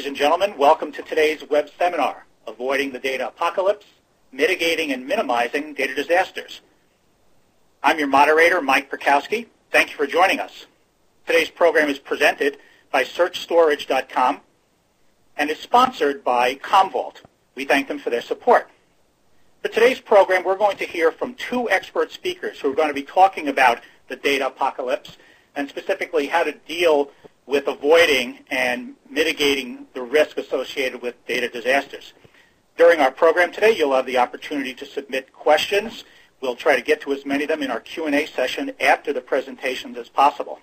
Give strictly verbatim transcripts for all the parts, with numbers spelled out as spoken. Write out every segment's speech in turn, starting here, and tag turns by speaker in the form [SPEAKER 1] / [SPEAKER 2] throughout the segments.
[SPEAKER 1] Ladies and gentlemen, welcome to today's web seminar, Avoiding the Data Apocalypse, Mitigating and Minimizing Data Disasters. I'm your moderator, Mike Perkowski. Thank you for joining us. Today's program is presented by search storage dot com and is sponsored by Commvault. We thank them for their support. For today's program, we're going to hear from two expert speakers who are going to be talking about the data apocalypse and specifically how to deal with avoiding and mitigating the risk associated with data disasters. During our program today, you'll have the opportunity to submit questions. We'll try to get to as many of them in our Q and A session after the presentations as possible.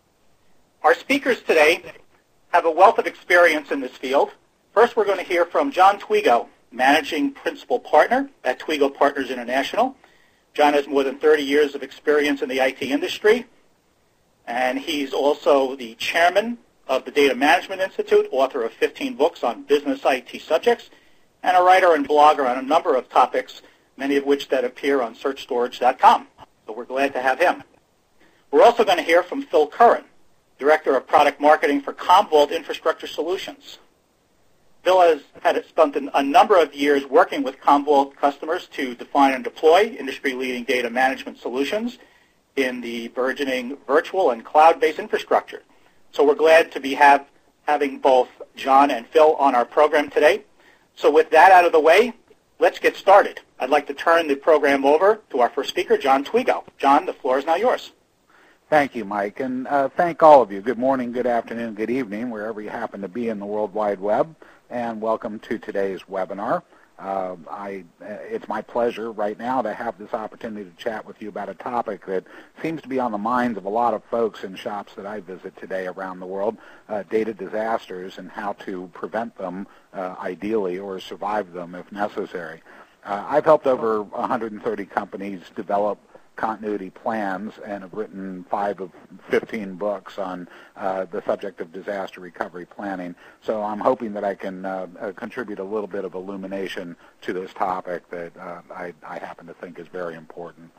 [SPEAKER 1] Our speakers today have a wealth of experience in this field. First, we're going to hear from John Twigo, Managing Principal Partner at Twigo Partners International. John has more than thirty years of experience in the I T industry, and he's also the chairman of the Data Management Institute, author of fifteen books on business I T subjects, and a writer and blogger on a number of topics, many of which that appear on search storage dot com. So we're glad to have him. We're also going to hear from Phil Curran, Director of Product Marketing for Commvault Infrastructure Solutions. Phil has had spent a number of years working with Commvault customers to define and deploy industry-leading data management solutions in the burgeoning virtual and cloud-based infrastructure. So we're glad to be have, having both John and Phil on our program today. So with that out of the way, let's get started. I'd like to turn the program over to our first speaker, John Twigo. John, the floor is now yours.
[SPEAKER 2] Thank you, Mike, and uh, thank all of you. Good morning, good afternoon, good evening, wherever you happen to be in the World Wide Web, and welcome to today's webinar. Uh, I, it's my pleasure right now to have this opportunity to chat with you about a topic that seems to be on the minds of a lot of folks in shops that I visit today around the world, uh, data disasters and how to prevent them uh, ideally or survive them if necessary. Uh, I've helped over one hundred thirty companies develop continuity plans and have written five of fifteen books on uh, the subject of disaster recovery planning. So I'm hoping that I can uh, uh, contribute a little bit of illumination to this topic that uh, I, I happen to think is very important.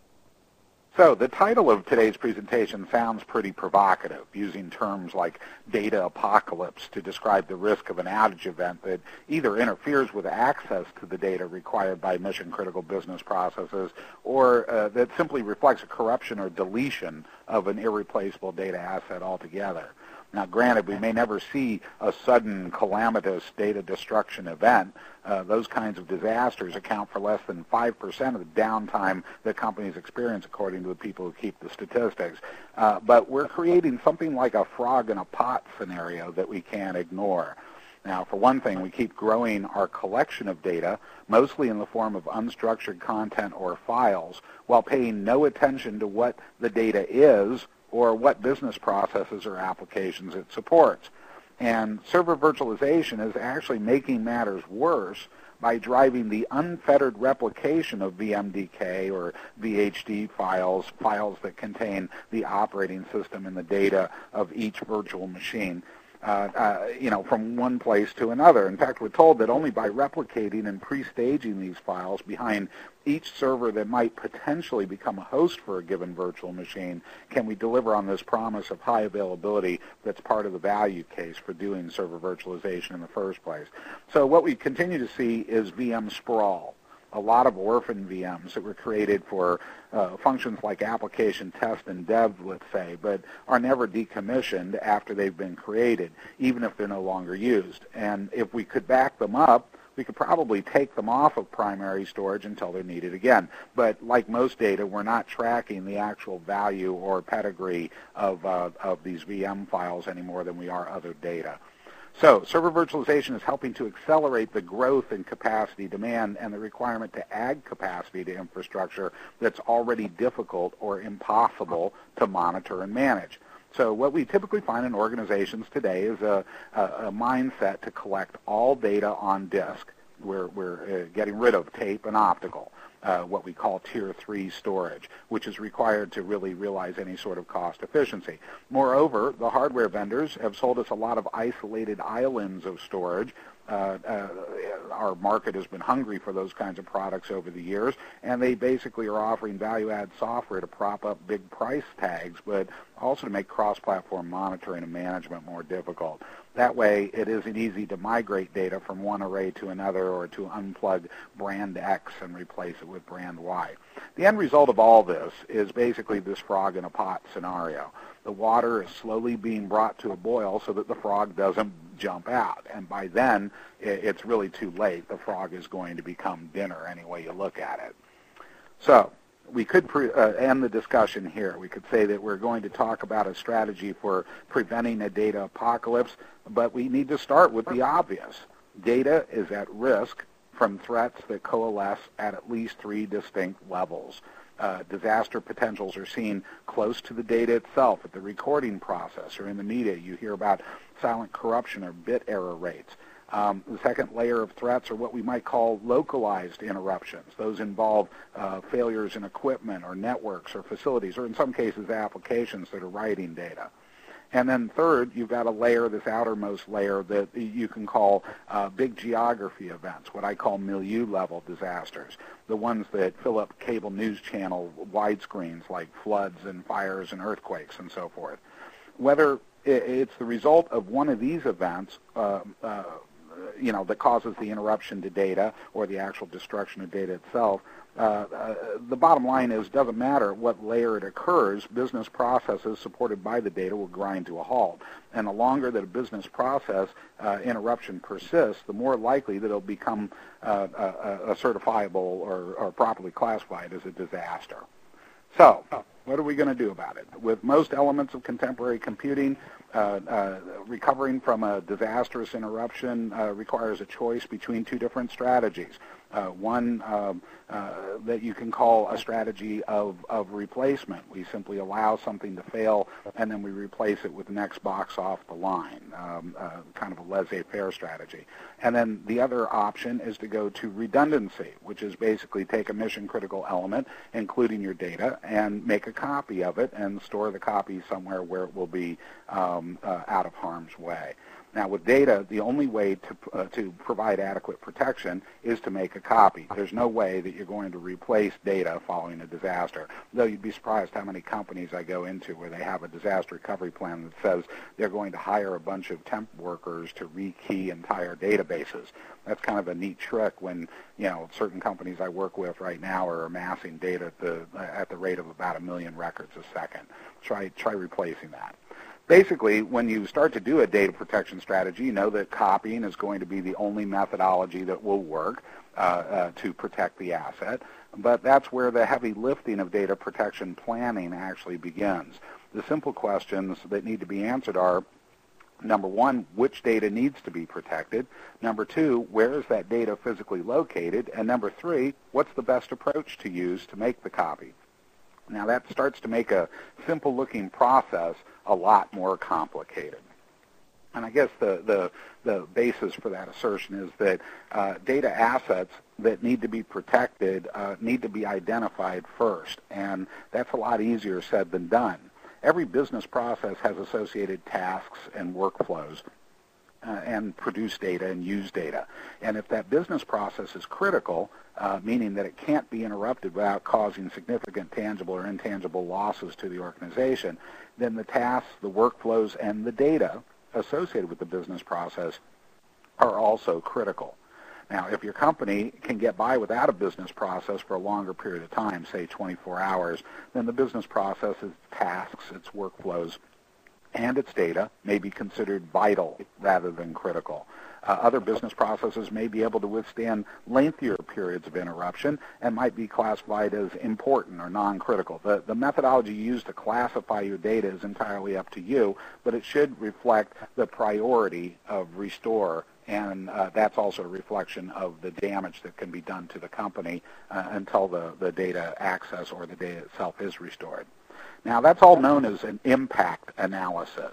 [SPEAKER 2] So the title of today's presentation sounds pretty provocative, using terms like data apocalypse to describe the risk of an outage event that either interferes with access to the data required by mission-critical business processes or uh, that simply reflects a corruption or deletion of an irreplaceable data asset altogether. Now, granted, we may never see a sudden calamitous data destruction event. Uh, those kinds of disasters account for less than five percent of the downtime that companies experience, according to the people who keep the statistics. Uh, but we're creating something like a frog in a pot scenario that we can't ignore. Now, for one thing, we keep growing our collection of data, mostly in the form of unstructured content or files, while paying no attention to what the data is or what business processes or applications it supports. And server virtualization is actually making matters worse by driving the unfettered replication of V M D K or V H D files, files that contain the operating system and the data of each virtual machine. Uh, uh, you know, from one place to another. In fact, we're told that only by replicating and pre-staging these files behind each server that might potentially become a host for a given virtual machine can we deliver on this promise of high availability that's part of the value case for doing server virtualization in the first place. So what we continue to see is V M sprawl. A lot of orphan V Ms that were created for uh, functions like application test and dev, let's say, but are never decommissioned after they've been created, even if they're no longer used. And if we could back them up, we could probably take them off of primary storage until they're needed again. But like most data, we're not tracking the actual value or pedigree of, uh, of these V M files any more than we are other data. So server virtualization is helping to accelerate the growth in capacity demand and the requirement to add capacity to infrastructure that's already difficult or impossible to monitor and manage. So what we typically find in organizations today is a, a, a mindset to collect all data on disk. We're, we're uh, getting rid of tape and optical. Uh, what we call tier three storage, which is required to really realize any sort of cost efficiency. Moreover, the hardware vendors have sold us a lot of isolated islands of storage Uh, uh, our market has been hungry for those kinds of products over the years, and they basically are offering value-add software to prop up big price tags, but also to make cross-platform monitoring and management more difficult. That way, it isn't easy to migrate data from one array to another or to unplug brand X and replace it with brand Y. The end result of all this is basically this frog in a pot scenario. The water is slowly being brought to a boil so that the frog doesn't jump out. And by then, it's really too late. The frog is going to become dinner any way you look at it. So we could pre- uh, end the discussion here. We could say that we're going to talk about a strategy for preventing a data apocalypse, but we need to start with the obvious. Data is at risk from threats that coalesce at at least three distinct levels. Uh, disaster potentials are seen close to the data itself, at the recording process or in the media. You hear about silent corruption or bit error rates. Um, the second layer of threats are what we might call localized interruptions. Those involve uh, failures in equipment or networks or facilities, or in some cases applications that are writing data. And then third, you've got a layer, this outermost layer, that you can call uh, big geography events, what I call milieu-level disasters, the ones that fill up cable news channel widescreens like floods and fires and earthquakes and so forth. Whether it's the result of one of these events, uh, uh, you know, that causes the interruption to data or the actual destruction of data itself, uh, uh, the bottom line is, doesn't matter what layer it occurs, business processes supported by the data will grind to a halt. And the longer that a business process uh, interruption persists, the more likely that it'll become uh, a, a certifiable or, or properly classified as a disaster. So, what are we going to do about it? With most elements of contemporary computing, uh, uh, recovering from a disastrous interruption uh, requires a choice between two different strategies. Uh, one uh, uh, that you can call a strategy of, of replacement. We simply allow something to fail, and then we replace it with the next box off the line, um, uh, kind of a laissez-faire strategy. And then the other option is to go to redundancy, which is basically take a mission-critical element, including your data, and make a copy of it and store the copy somewhere where it will be um, uh, out of harm's way. Now, with data, the only way to uh, to provide adequate protection is to make a copy. There's no way that you're going to replace data following a disaster, though you'd be surprised how many companies I go into where they have a disaster recovery plan that says they're going to hire a bunch of temp workers to rekey entire databases. That's kind of a neat trick when, you know, certain companies I work with right now are amassing data at the, at the rate of about a million records a second. Try, try replacing that. Basically, when you start to do a data protection strategy, you know that copying is going to be the only methodology that will work uh, uh, to protect the asset, but that's where the heavy lifting of data protection planning actually begins. The simple questions that need to be answered are, number one, which data needs to be protected? Number two, where is that data physically located? And number three, what's the best approach to use to make the copy? Now, that starts to make a simple-looking process a lot more complicated. And I guess the, the, the basis for that assertion is that uh, data assets that need to be protected uh, need to be identified first, and that's a lot easier said than done. Every business process has associated tasks and workflows uh, and produce data and use data. And if that business process is critical, uh, meaning that it can't be interrupted without causing significant tangible or intangible losses to the organization, then the tasks, the workflows, and the data associated with the business process are also critical. Now, if your company can get by without a business process for a longer period of time, say twenty-four hours, then the business process, its tasks, its workflows, and its data may be considered vital rather than critical. Uh, other business processes may be able to withstand lengthier periods of interruption and might be classified as important or non-critical. The, the methodology used to classify your data is entirely up to you, but it should reflect the priority of restore, and uh, that's also a reflection of the damage that can be done to the company uh, until the, the data access or the data itself is restored. Now, that's all known as an impact analysis.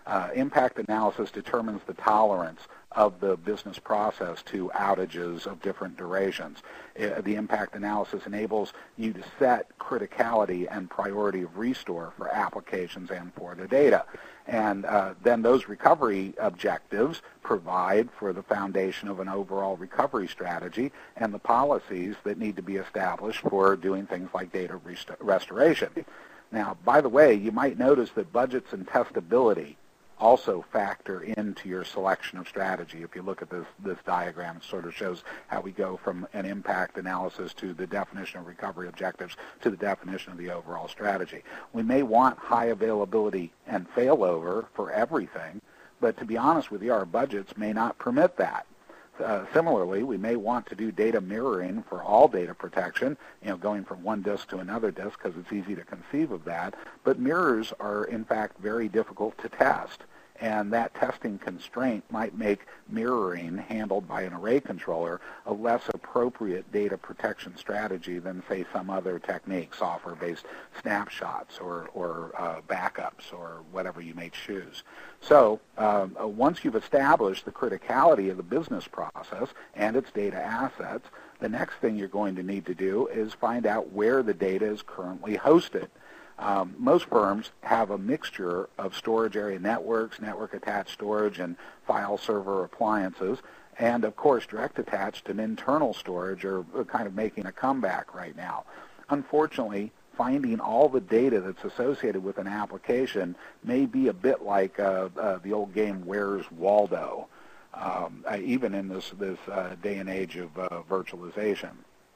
[SPEAKER 2] Uh, impact analysis determines the tolerance of the business process to outages of different durations. Uh, the impact analysis enables you to set criticality and priority of restore for applications and for the data. And uh, then those recovery objectives provide for the foundation of an overall recovery strategy and the policies that need to be established for doing things like data rest- restoration. Now, by the way, you might notice that budgets and testability also factor into your selection of strategy. If you look at this, this diagram, it sort of shows how we go from an impact analysis to the definition of recovery objectives to the definition of the overall strategy. We may want high availability and failover for everything, but to be honest with you, our budgets may not permit that. Uh, similarly, we may want to do data mirroring for all data protection, you know, going from one disk to another disk because it's easy to conceive of that. But mirrors are, in fact, very difficult to test. And that testing constraint might make mirroring handled by an array controller a less appropriate data protection strategy than, say, some other technique, software-based snapshots or, or uh, backups or whatever you may choose. So um, uh, once you've established the criticality of the business process and its data assets, the next thing you're going to need to do is find out where the data is currently hosted. Um, most firms have a mixture of storage area networks, network-attached storage, and file server appliances, and, of course, direct-attached and internal storage are kind of making a comeback right now. Unfortunately, finding all the data that's associated with an application may be a bit like uh, uh, the old game Where's Waldo, um, uh, even in this, this uh, day and age of uh, virtualization.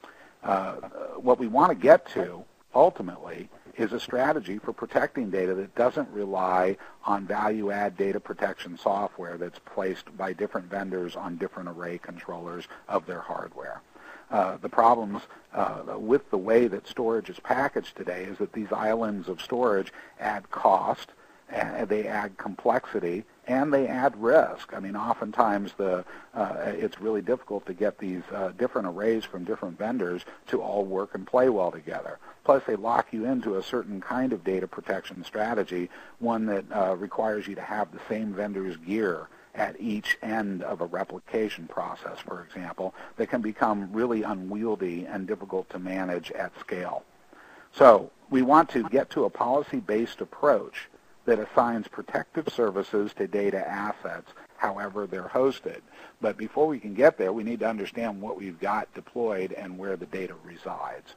[SPEAKER 2] Uh, what we want to get to, ultimately, is a strategy for protecting data that doesn't rely on value-add data protection software that's placed by different vendors on different array controllers of their hardware. Uh, the problems uh, with the way that storage is packaged today is that these islands of storage add cost, and they add complexity, and they add risk. I mean, oftentimes the uh, it's really difficult to get these uh, different arrays from different vendors to all work and play well together. Plus, they lock you into a certain kind of data protection strategy, one that uh, requires you to have the same vendor's gear at each end of a replication process, for example, that can become really unwieldy and difficult to manage at scale. So we want to get to a policy-based approach that assigns protective services to data assets however they're hosted. But before we can get there, we need to understand what we've got deployed and where the data resides.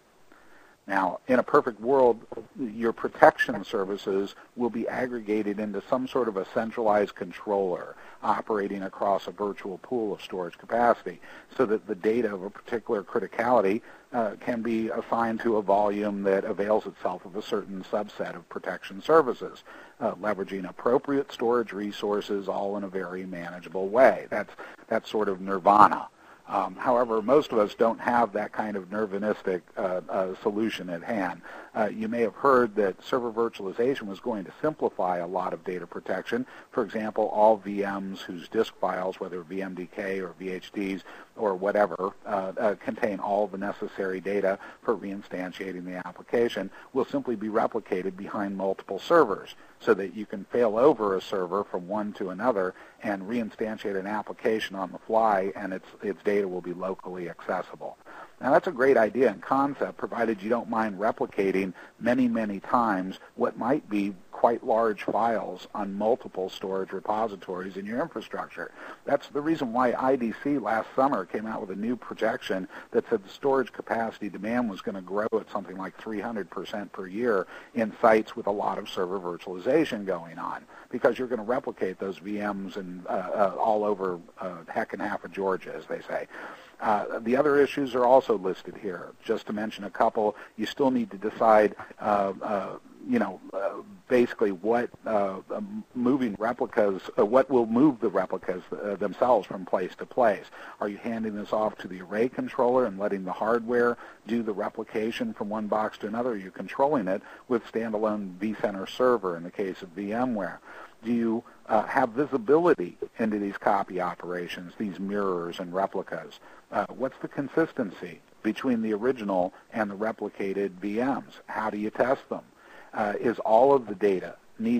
[SPEAKER 2] Now, in a perfect world, your protection services will be aggregated into some sort of a centralized controller operating across a virtual pool of storage capacity so that the data of a particular criticality uh, can be assigned to a volume that avails itself of a certain subset of protection services, uh, leveraging appropriate storage resources all in a very manageable way. That's, that's sort of nirvana. Um, however, most of us don't have that kind of nirvanistic uh, uh, solution at hand. Uh, you may have heard that server virtualization was going to simplify a lot of data protection. For example, all V Ms whose disk files, whether V M D K or V H Ds or whatever, uh, uh, contain all the necessary data for reinstantiating the application, will simply be replicated behind multiple servers so that you can fail over a server from one to another and reinstantiate an application on the fly, and its, its data will be locally accessible. Now, that's a great idea and concept, provided you don't mind replicating many, many times what might be quite large files on multiple storage repositories in your infrastructure. That's the reason why I D C last summer came out with a new projection that said the storage capacity demand was going to grow at something like three hundred percent per year in sites with a lot of server virtualization going on, because you're going to replicate those V Ms and, uh, uh, all over uh, heck and half of Georgia, as they say. Uh, the other issues are also listed here. Just to mention a couple, you still need to decide, uh, uh, you know, uh, basically what uh, moving replicas, uh, what will move the replicas uh, themselves from place to place. Are you handing this off to the array controller and letting the hardware do the replication from one box to another? Are you controlling it with standalone vCenter server in the case of VMware? Do you uh, have visibility into these copy operations, these mirrors and replicas? Uh, what's the consistency between the original and the replicated V Ms? How do you test them? Uh, is all of the data needed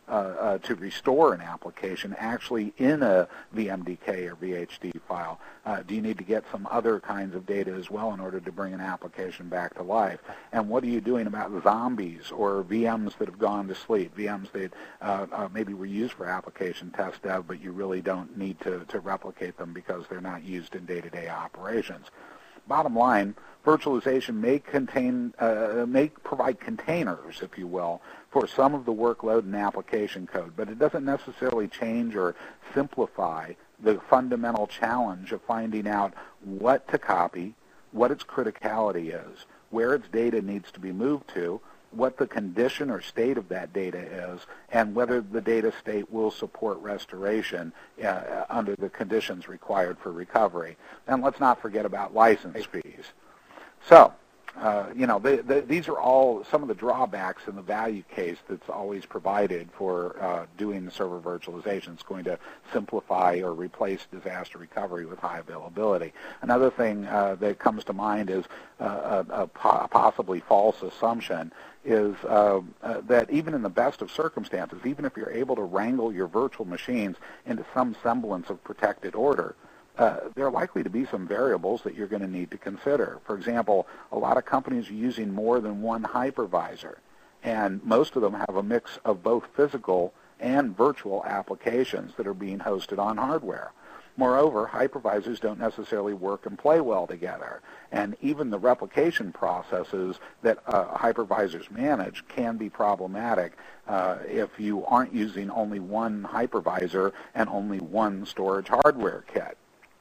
[SPEAKER 2] uh, uh, to restore an application actually in a V M D K or V H D file? Uh, do you need to get some other kinds of data as well in order to bring an application back to life? And what are you doing about zombies or V Ms that have gone to sleep, V Ms that uh, uh, maybe were used for application test dev, but you really don't need to, to replicate them because they're not used in day-to-day operations? Bottom line, virtualization may contain, uh, may provide containers, if you will, for some of the workload and application code, but it doesn't necessarily change or simplify the fundamental challenge of finding out what to copy, what its criticality is, where its data needs to be moved to, what the condition or state of that data is, and whether the data state will support restoration uh, under the conditions required for recovery. And let's not forget about license fees. So, uh, you know, the, the, these are all some of the drawbacks in the value case that's always provided for uh, doing the server virtualization. It's going to simplify or replace disaster recovery with high availability. Another thing uh, that comes to mind is uh, a, a po- possibly false assumption is uh, uh, that even in the best of circumstances, even if you're able to wrangle your virtual machines into some semblance of protected order, uh, there are likely to be some variables that you're going to need to consider. For example, a lot of companies are using more than one hypervisor, and most of them have a mix of both physical and virtual applications that are being hosted on hardware. Moreover, hypervisors don't necessarily work and play well together, and even the replication processes that uh, hypervisors manage can be problematic uh, if you aren't using only one hypervisor and only one storage hardware kit.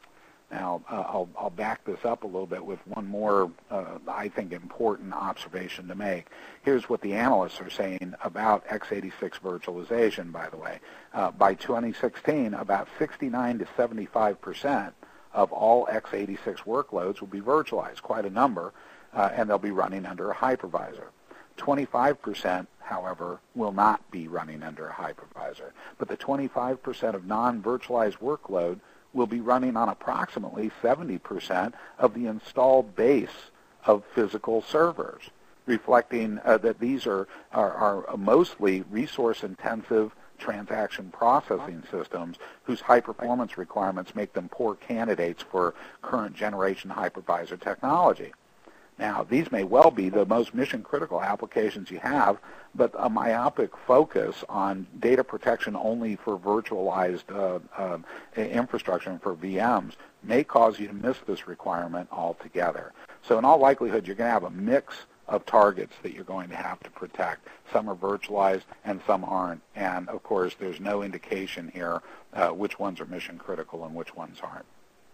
[SPEAKER 2] Now, uh, I'll, I'll back this up a little bit with one more, uh, I think, important observation to make. Here's what the analysts are saying about x eighty-six virtualization, by the way. Uh, by twenty sixteen, about sixty-nine to seventy-five percent of all x eighty-six workloads will be virtualized, quite a number, uh, and they'll be running under a hypervisor. twenty-five percent, however, will not be running under a hypervisor. But the twenty-five percent of non-virtualized workload will be running on approximately seventy percent of the installed base of physical servers, reflecting uh, that these are, are, are mostly resource-intensive transaction processing systems whose high-performance requirements make them poor candidates for current-generation hypervisor technology. Now, these may well be the most mission-critical applications you have, but a myopic focus on data protection only for virtualized uh, uh, infrastructure and for V Ms may cause you to miss this requirement altogether. So in all likelihood, you're going to have a mix of targets that you're going to have to protect. Some are virtualized and some aren't. And, of course, there's no indication here uh, which ones are mission-critical and which ones aren't.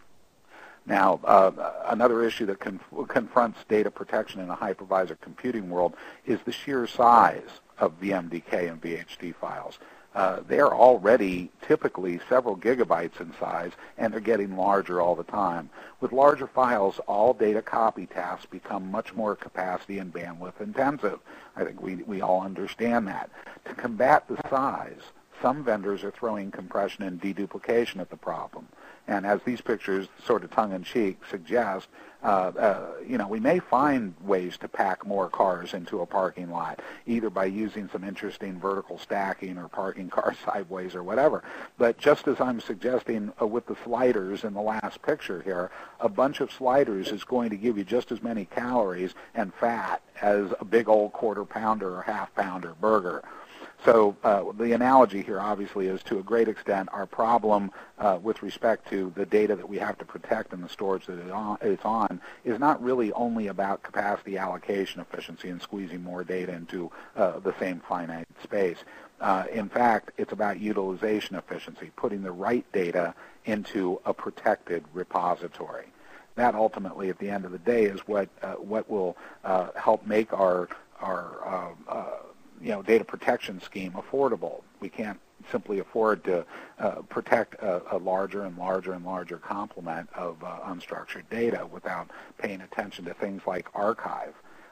[SPEAKER 2] Now, uh, another issue that conf- confronts data protection in a hypervisor computing world is the sheer size of V M D K and V H D files. Uh, they're already typically several gigabytes in size, and they're getting larger all the time. With larger files, all data copy tasks become much more capacity and bandwidth intensive. I think we, we all understand that. To combat the size, some vendors are throwing compression and deduplication at the problem. And as these pictures, sort of tongue-in-cheek, suggest, uh, uh, you know, we may find ways to pack more cars into a parking lot, either by using some interesting vertical stacking or parking cars sideways or whatever. But just as I'm suggesting uh, with the sliders in the last picture here, a bunch of sliders is going to give you just as many calories and fat as a big old quarter-pounder or half-pounder burger. So uh, the analogy here, obviously, is to a great extent our problem uh, with respect to the data that we have to protect and the storage that it's on is not really only about capacity allocation efficiency and squeezing more data into uh, the same finite space. Uh, in fact, it's about utilization efficiency, putting the right data into a protected repository. That ultimately, at the end of the day, is what uh, what will uh, help make our our uh, uh, you know, data protection scheme affordable. We can't simply afford to uh, protect a, a larger and larger and larger complement of uh, unstructured data without paying attention to things like archive.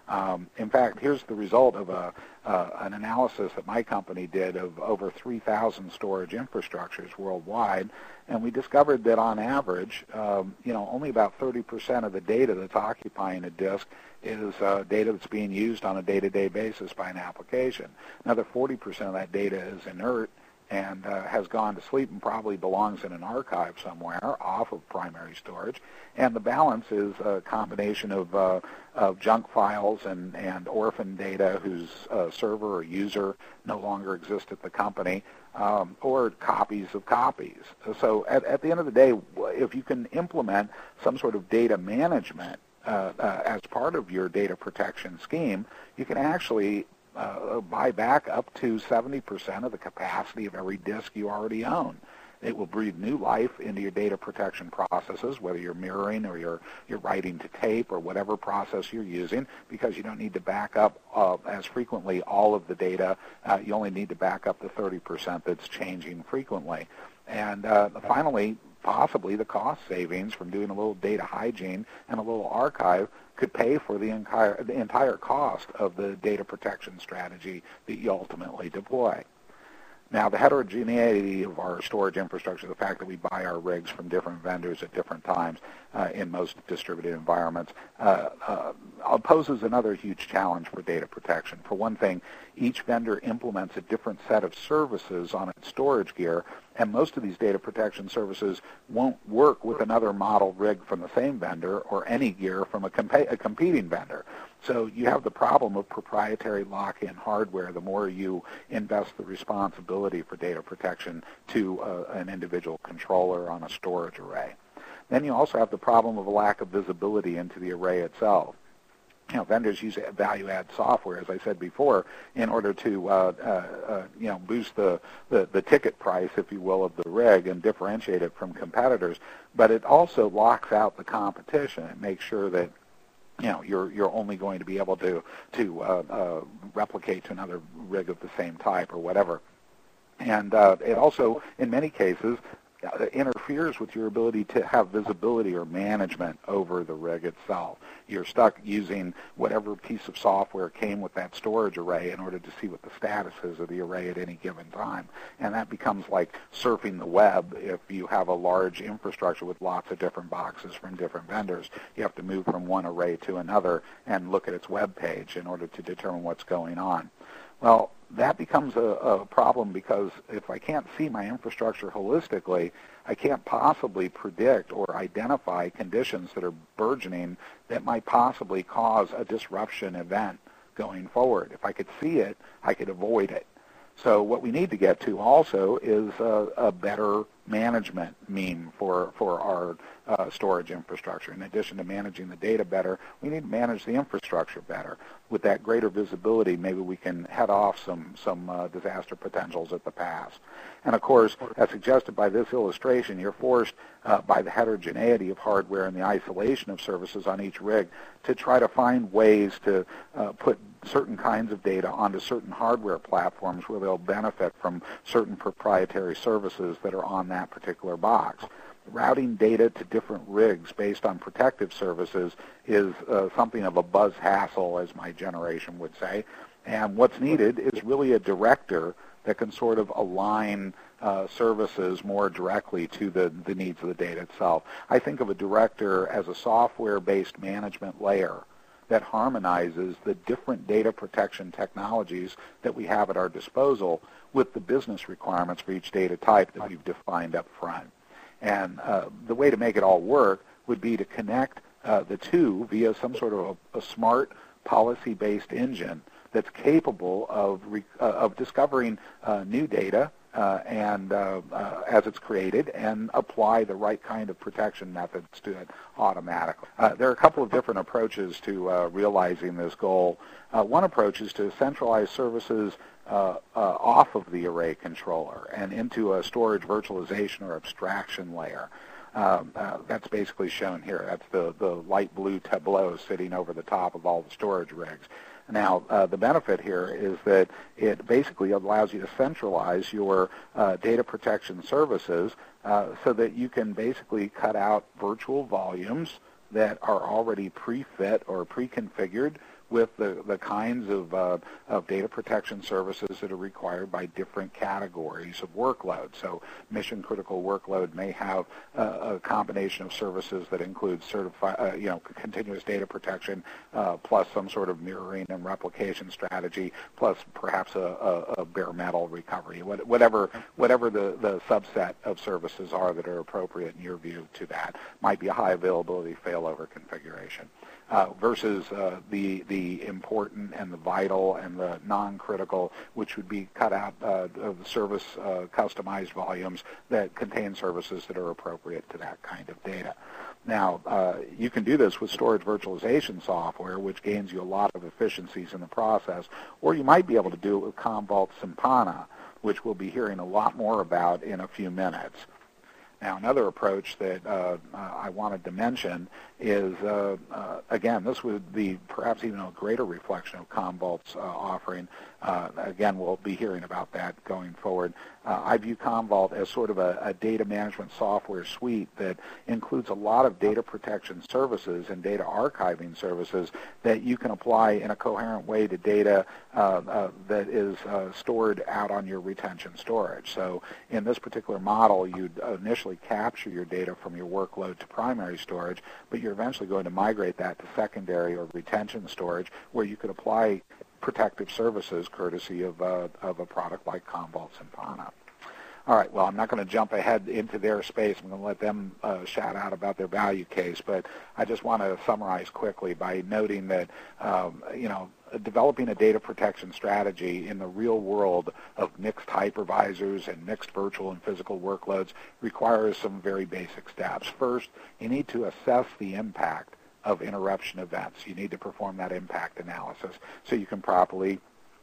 [SPEAKER 2] Um, in fact, here's the result of a, uh, an analysis that my company did of over three thousand storage infrastructures worldwide, and we discovered that on average, um, you know, only about thirty percent of the data that's occupying a disk is uh, data that's being used on a day-to-day basis by an application. Another forty percent of that data is inert and uh, has gone to sleep and probably belongs in an archive somewhere off of primary storage. And the balance is a combination of, uh, of junk files and, and orphan data whose uh, server or user no longer exists at the company, um, or copies of copies. So at, at the end of the day, if you can implement some sort of data management uh, uh, as part of your data protection scheme, you can actually Uh, buy back up to seventy percent of the capacity of every disk you already own. It will breathe new life into your data protection processes, whether you're mirroring or you're, you're writing to tape or whatever process you're using, because you don't need to back up uh, as frequently all of the data. Uh, you only need to back up the thirty percent that's changing frequently. And uh, finally, possibly the cost savings from doing a little data hygiene and a little archive could pay for the entire, the entire cost of the data protection strategy that you ultimately deploy. Now, the heterogeneity of our storage infrastructure, the fact that we buy our rigs from different vendors at different times uh, in most distributed environments, uh, uh, poses another huge challenge for data protection. For one thing, each vendor implements a different set of services on its storage gear, and most of these data protection services won't work with another model rig from the same vendor or any gear from a, compa- a competing vendor. So you have the problem of proprietary lock-in hardware the more you invest the responsibility for data protection to uh, an individual controller on a storage array. Then you also have the problem of a lack of visibility into the array itself. You know, vendors use value-add software, as I said before, in order to, uh, uh, uh, you know, boost the, the, the ticket price, if you will, of the rig and differentiate it from competitors. But it also locks out the competition. It makes sure that, you know, you're you're only going to be able to to uh, uh, replicate to another rig of the same type or whatever. And uh, it also, in many cases, uh, interferes with your ability to have visibility or management over the rig itself. You're stuck using whatever piece of software came with that storage array in order to see what the status is of the array at any given time. And that becomes like surfing the web. If you have a large infrastructure with lots of different boxes from different vendors, you have to move from one array to another and look at its web page in order to determine what's going on. Well, that becomes a, a problem because if I can't see my infrastructure holistically, I can't possibly predict or identify conditions that are burgeoning that might possibly cause a disruption event going forward. If I could see it, I could avoid it. So what we need to get to also is a, a better management meme for, for our uh, storage infrastructure. In addition to managing the data better, we need to manage the infrastructure better. With that greater visibility, maybe we can head off some, some uh, disaster potentials at the pass. And of course, as suggested by this illustration, you're forced uh, by the heterogeneity of hardware and the isolation of services on each rig to try to find ways to uh, put certain kinds of data onto certain hardware platforms where they'll benefit from certain proprietary services that are on that particular box. Routing data to different rigs based on protective services is uh, something of a buzz hassle, as my generation would say. And what's needed is really a director that can sort of align uh, services more directly to the, the needs of the data itself. I think of a director as a software-based management layer that harmonizes the different data protection technologies that we have at our disposal with the business requirements for each data type that we've defined up front. And uh, the way to make it all work would be to connect uh, the two via some sort of a, a smart policy-based engine that's capable of, re, uh, of discovering uh, new data uh, and uh, uh, as it's created and apply the right kind of protection methods to it automatically. Uh, there are a couple of different approaches to uh, realizing this goal. Uh, one approach is to centralize services uh, uh, off of the array controller and into a storage virtualization or abstraction layer. Um, uh, that's basically shown here. That's the, the light blue tableau sitting over the top of all the storage rigs. Now, uh, the benefit here is that it basically allows you to centralize your uh, data protection services uh, so that you can basically cut out virtual volumes that are already pre-fit or pre-configured with the, the kinds of, uh, of data protection services that are required by different categories of workload. So mission-critical workload may have uh, a combination of services that include certify, uh, you know, continuous data protection uh, plus some sort of mirroring and replication strategy, plus perhaps a, a, a bare metal recovery, whatever, whatever the, the subset of services are that are appropriate in your view to that. Might be a high availability failover configuration. Uh, versus uh, the the important and the vital and the non-critical, which would be cut out uh, of the service uh, customized volumes that contain services that are appropriate to that kind of data. Now, uh, you can do this with storage virtualization software, which gains you a lot of efficiencies in the process, or you might be able to do it with Commvault Sympana, which we'll be hearing a lot more about in a few minutes. Now, another approach that uh, uh, I wanted to mention is, uh, uh, again, this would be perhaps even a greater reflection of Commvault's uh, offering. Uh, again, we'll be hearing about that going forward. Uh, I view Commvault as sort of a, a data management software suite that includes a lot of data protection services and data archiving services that you can apply in a coherent way to data uh, uh, that is uh, stored out on your retention storage. So in this particular model, you'd initially capture your data from your workload to primary storage, but you're eventually going to migrate that to secondary or retention storage, where you could apply protective services courtesy of, uh, of a product like Commvault Sympana. All right, well, I'm not going to jump ahead into their space. I'm going to let them uh, shout out about their value case, but I just want to summarize quickly by noting that, um, you know, developing a data protection strategy in the real world of mixed hypervisors and mixed virtual and physical workloads requires some very basic steps. First, you need to assess the impact of interruption events. You need to perform that impact analysis so you can properly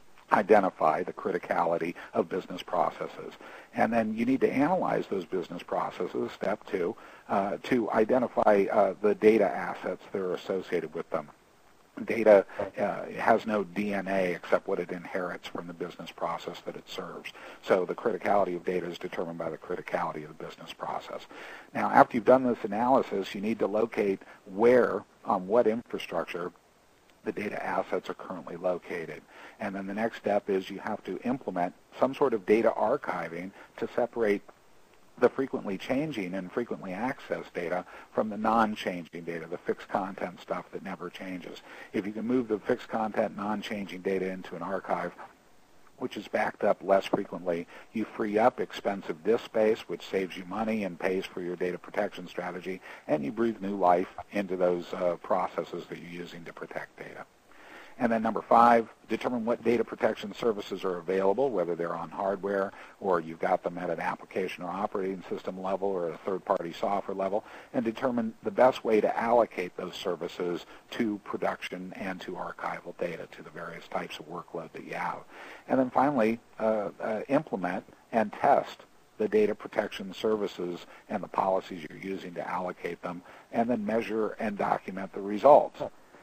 [SPEAKER 2] identify the criticality of business processes. And then you need to analyze those business processes, step two, uh, to identify uh, the data assets that are associated with them. Data uh, has no D N A except what it inherits from the business process that it serves. So the criticality of data is determined by the criticality of the business process. Now, after you've done this analysis, you need to locate where, on what infrastructure, the data assets are currently located. And then the next step is you have to implement some sort of data archiving to separate the frequently changing and frequently accessed data from the non-changing data, the fixed content stuff that never changes. If you can move the fixed content, non-changing data into an archive, which is backed up less frequently, you free up expensive disk space, which saves you money and pays for your data protection strategy, and you breathe new life into those uh, processes that you're using to protect data. And then number five, determine what data protection services are available, whether they're on hardware or you've got them at an application or operating system level or a third-party software level, and determine the best way to allocate those services to production and to archival data, to the various types of workload that you have. And then finally, uh, uh, implement and test the data protection services and the policies you're using to allocate them, and then measure and document the results.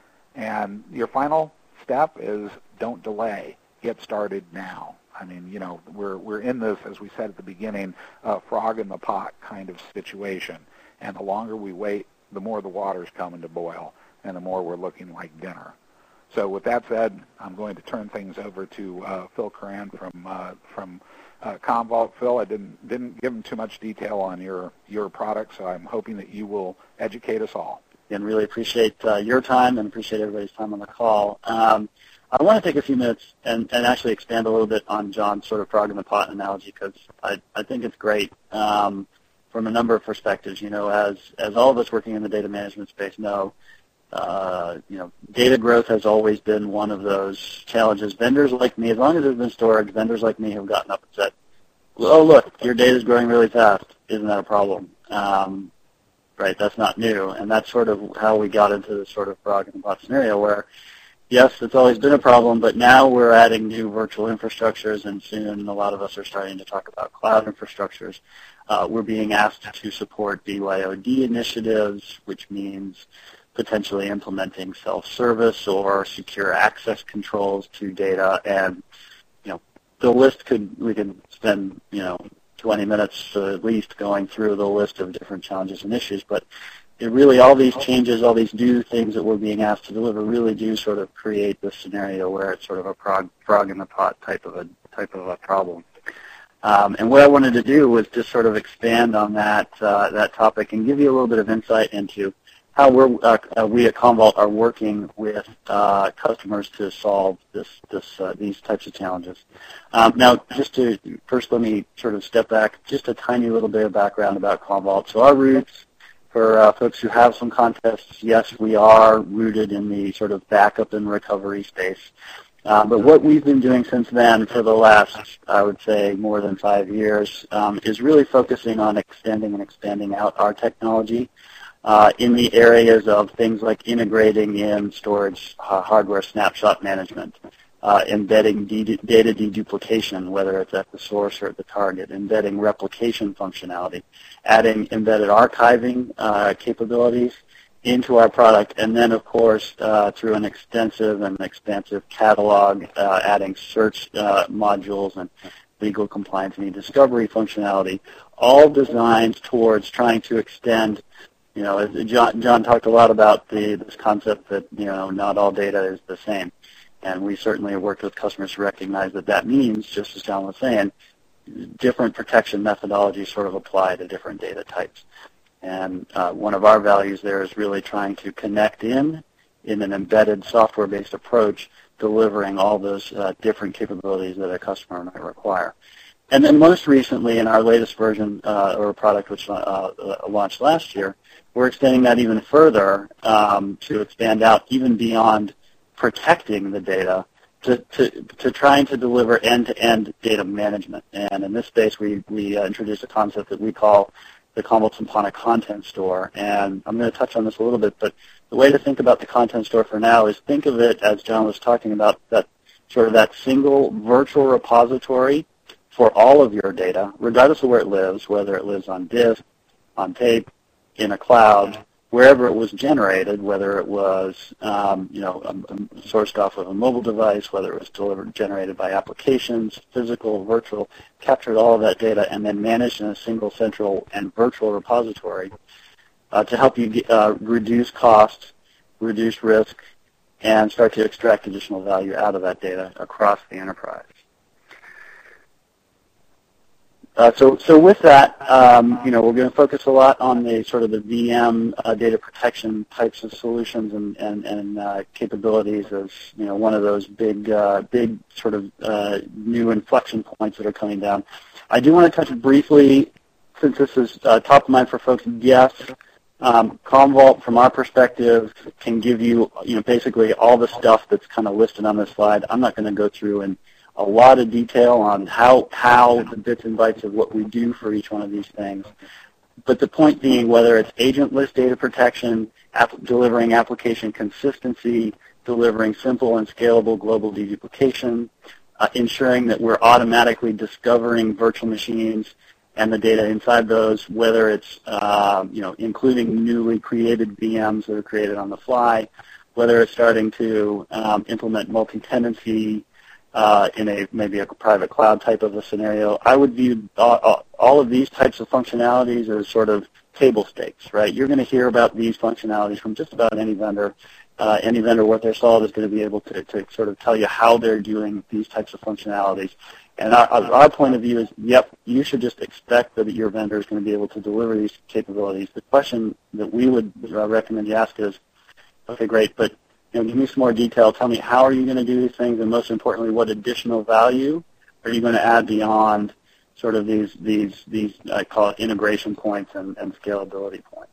[SPEAKER 2] And your final step is don't delay. Get started now. I mean, you know, we're we're in this, as we said at the beginning, uh, frog in the pot kind of situation. And the longer we wait, the more the water's coming to boil, and the more we're looking like dinner. So with that said, I'm going to turn things over to uh, Phil Curran from uh, from uh, Commvault. Phil, I didn't didn't give him too much detail on your your product, so I'm hoping that you will educate us all.
[SPEAKER 3] And really appreciate uh, your time and appreciate everybody's time on the call. Um, I want to take a few minutes and, and actually expand a little bit on John's sort of frog in the pot analogy, because I, I think it's great um, from a number of perspectives. You know, as as all of us working in the data management space know, uh, you know, data growth has always been one of those challenges. Vendors like me, as long as there's been storage, vendors like me have gotten up and said, "Oh, look, your data is growing really fast. Isn't that a problem?" Um, Right, that's not new, and that's sort of how we got into this sort of frog in the pot scenario where, yes, it's always been a problem, but now we're adding new virtual infrastructures, and soon a lot of us are starting to talk about cloud infrastructures. Uh, we're being asked to support B Y O D initiatives, which means potentially implementing self-service or secure access controls to data, and you know, the list could we could spend you know twenty minutes uh, at least going through the list of different challenges and issues. But it really, all these changes, all these new things that we're being asked to deliver really do sort of create this scenario where it's sort of a frog, frog in the pot type of a type of a problem. Um, and what I wanted to do was just sort of expand on that uh, that topic and give you a little bit of insight into how we're uh, uh, we at Commvault are working with uh, customers to solve this this uh, these types of challenges. Um, now, just to first, let me sort of step back, just a tiny little bit of background about Commvault. So our roots, for uh, folks who have some contests, yes, we are rooted in the sort of backup and recovery space. Uh, but what we've been doing since then for the last, I would say, more than five years um, is really focusing on extending and expanding out our technology uh, in the areas of things like integrating in storage uh, hardware snapshot management, uh, embedding de- data deduplication, whether it's at the source or at the target, embedding replication functionality, adding embedded archiving uh, capabilities into our product, and then, of course, uh, through an extensive and expansive catalog, uh, adding search uh, modules and legal compliance and e-discovery functionality, all designed towards trying to extend, you know, as John, John talked a lot about the, this concept that, you know, not all data is the same. And we certainly have worked with customers to recognize that that means, just as John was saying, different protection methodologies sort of apply to different data types. And uh, one of our values there is really trying to connect in, in an embedded software-based approach, delivering all those uh, different capabilities that a customer might require. And then most recently, in our latest version uh, or product which uh, launched last year, we're extending that even further um, to expand out even beyond protecting the data to, to, to trying to deliver end-to-end data management. And in this space, we, we uh, introduced a concept that we call the Commvault Sympana Content Store, and I'm going to touch on this a little bit, but the way to think about the Content Store for now is think of it, as John was talking about, that sort of that single virtual repository for all of your data, regardless of where it lives, whether it lives on disk, on tape, in a cloud, wherever it was generated, whether it was um, you know, um, sourced off of a mobile device, whether it was delivered, generated by applications, physical, virtual, captured all of that data and then managed in a single central and virtual repository uh, to help you uh, reduce costs, reduce risk, and start to extract additional value out of that data across the enterprise. Uh, so, so with that, um, you know, we're going to focus a lot on the sort of the V M uh, data protection types of solutions and and, and uh, capabilities as, you know, one of those big, uh, big sort of uh, new inflection points that are coming down. I do want to touch briefly, since this is uh, top of mind for folks. Yes, um, Commvault, from our perspective, can give you, you know, basically all the stuff that's kind of listed on this slide. I'm not going to go through and a lot of detail on how, how the bits and bytes of what we do for each one of these things. But the point being, whether it's agentless data protection, app, delivering application consistency, delivering simple and scalable global deduplication, uh, ensuring that we're automatically discovering virtual machines and the data inside those, whether it's uh, you know, including newly created V Ms that are created on the fly, whether it's starting to um, implement multi-tenancy, Uh, in a maybe a private cloud type of a scenario, I would view all, all of these types of functionalities as sort of table stakes, right? You're going to hear about these functionalities from just about any vendor. Uh, any vendor worth their salt is going to be able to, to sort of tell you how they're doing these types of functionalities. And our, our point of view is, yep, you should just expect that your vendor is going to be able to deliver these capabilities. The question that we would uh, recommend you ask is, okay, great, but you know, give me some more detail. Tell me, how are you going to do these things, and most importantly, what additional value are you going to add beyond sort of these these these I call it integration points and, and scalability points.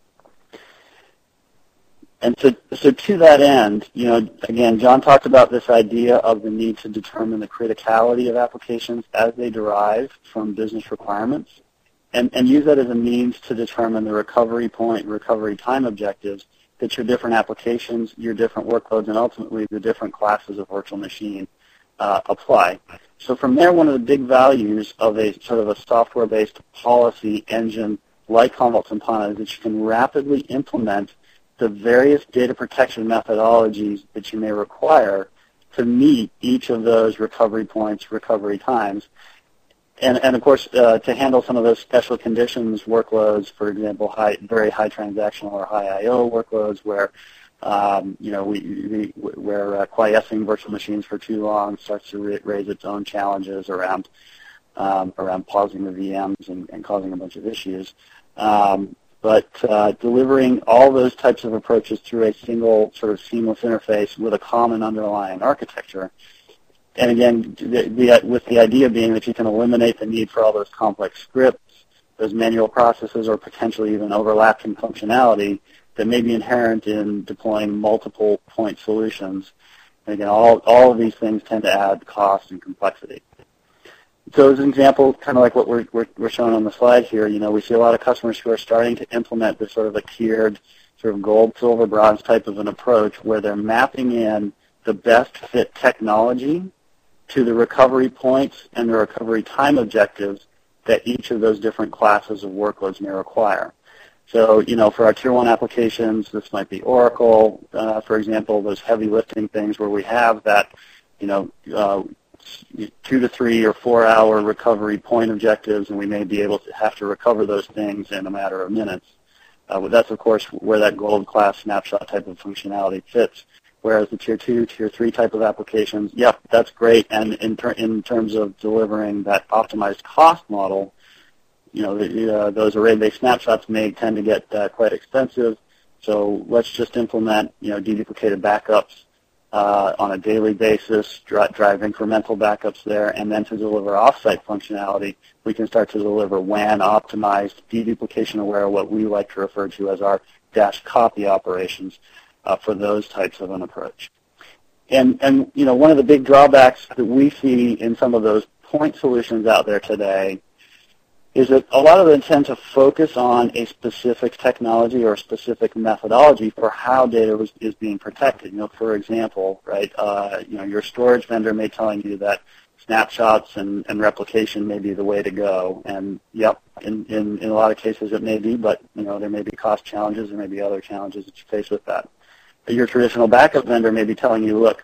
[SPEAKER 3] And so, so to that end, you know, again, John talked about this idea of the need to determine the criticality of applications as they derive from business requirements, and, and use that as a means to determine the recovery point, recovery time objectives that your different applications, your different workloads, and ultimately the different classes of virtual machine uh, apply. So from there, one of the big values of a sort of a software-based policy engine like Commvault Sympana is that you can rapidly implement the various data protection methodologies that you may require to meet each of those recovery points, recovery times, and, and of course, uh, to handle some of those special conditions workloads, for example, high, very high transactional or high I O workloads where, um, you know, we, we, where uh, quiescing virtual machines for too long starts to ra- raise its own challenges around um, around pausing the V Ms and, and causing a bunch of issues. Um, but uh, delivering all those types of approaches through a single sort of seamless interface with a common underlying architecture. And again, the, the, with the idea being that you can eliminate the need for all those complex scripts, those manual processes, or potentially even overlapping functionality that may be inherent in deploying multiple point solutions. And again, all, all of these things tend to add cost and complexity. So as an example, kind of like what we're, we're, we're showing on the slide here, you know, we see a lot of customers who are starting to implement this sort of a tiered, sort of gold, silver, bronze type of an approach where they're mapping in the best fit technology to the recovery points and the recovery time objectives that each of those different classes of workloads may require. So, you know, for our Tier one applications, this might be Oracle, uh, for example, those heavy lifting things where we have that, you know, uh, two to three or four hour recovery point objectives, and we may be able to have to recover those things in a matter of minutes. Uh, but that's, of course, where that gold class snapshot type of functionality fits. Whereas the Tier two, Tier three type of applications, yep, that's great. And in, ter- in terms of delivering that optimized cost model, you know, the, uh, those array-based snapshots may tend to get uh, quite expensive. So let's just implement, you know, deduplicated backups uh, on a daily basis, dri- drive incremental backups there, and then to deliver offsite functionality, we can start to deliver W A N optimized, deduplication aware, what we like to refer to as our dash copy operations uh, for those types of an approach. And, and, you know, one of the big drawbacks that we see in some of those point solutions out there today is that a lot of them tend to focus on a specific technology or a specific methodology for how data was, is being protected. You know, for example, right, uh, you know, your storage vendor may telling you that snapshots and, and replication may be the way to go. And, yep, in, in, in a lot of cases it may be, but, you know, there may be cost challenges, there may be other challenges that you face with that. But your traditional backup vendor may be telling you, look,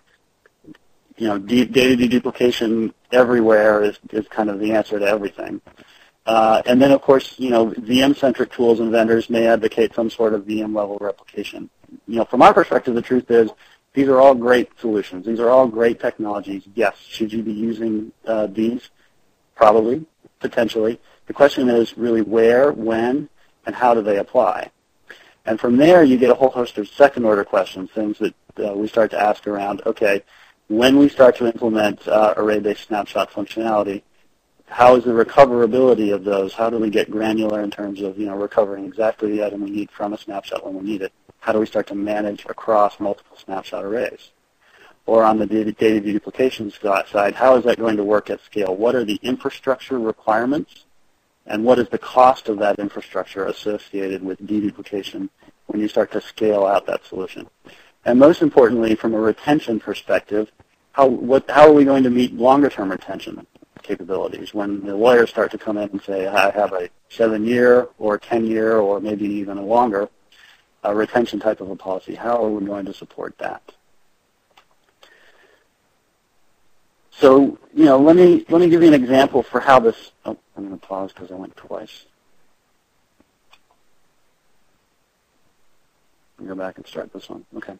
[SPEAKER 3] you know, de- data deduplication everywhere is, is kind of the answer to everything. Uh, and then, of course, you know, V M-centric tools and vendors may advocate some sort of V M-level replication. You know, from our perspective, the truth is these are all great solutions. These are all great technologies. Yes, should you be using uh, these? Probably, potentially. The question is really where, when, and how do they apply? And from there, you get a whole host of second-order questions, things that uh, we start to ask around, okay, when we start to implement uh, array-based snapshot functionality, how is the recoverability of those? How do we get granular in terms of, you know, recovering exactly the item we need from a snapshot when we need it? How do we start to manage across multiple snapshot arrays? Or on the data, data deduplication side, how is that going to work at scale? What are the infrastructure requirements? And what is the cost of that infrastructure associated with deduplication when you start to scale out that solution? And most importantly, from a retention perspective, how, what, how are we going to meet longer-term retention capabilities when the lawyers start to come in and say, I have a seven-year or ten-year or maybe even a longer uh, retention type of a policy? How are we going to support that? So, you know, let me let me give you an example for how this. Oh, I'm going to pause because I went twice. I'll go back and start this one. Okay.